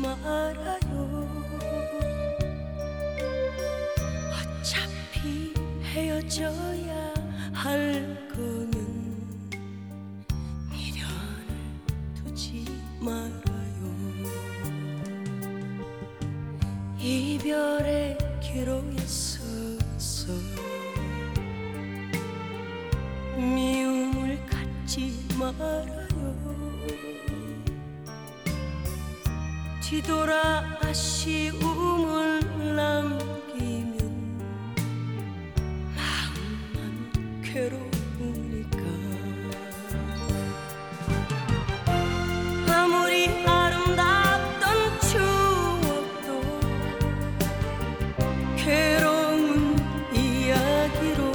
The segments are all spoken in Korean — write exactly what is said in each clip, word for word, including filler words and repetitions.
말아요. 어차피 헤어져야 할 거면 미련을 두지 말아요. 이별의 기로에 서서 미움을 갖지 말아요. 뒤돌아 아쉬움을 남기면 마음만 괴로우니까. 아무리 아름답던 추억도 괴로운 이야기로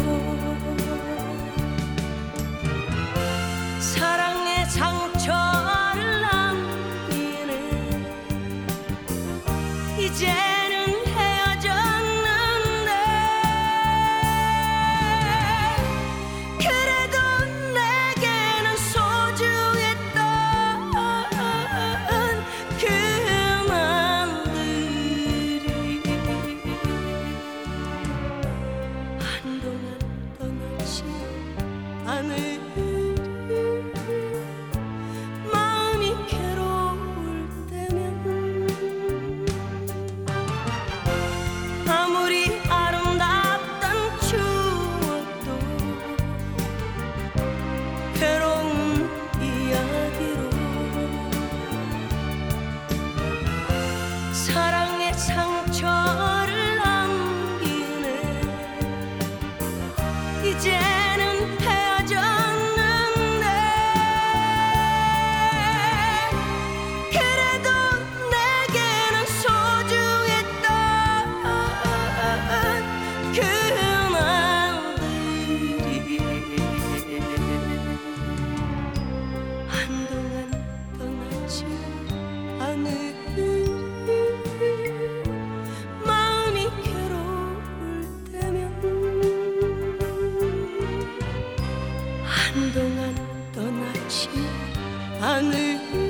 사랑의 상처를 남기네. 이제는 헤어졌는데 그래도 내게는 소중했던 그 맘들이 한동안 떠나지 않으리. 마음이 괴로울 때면 아무리 아름답던 추억도 괴로운 이야기로 사랑의 상처를 남기네. 이제는 헤어졌는데 그래도 내게는 소중했던 그 말들이 한동안 떠나지 않으리. 마음이 괴로울 때면 한동안 떠나지 않으리.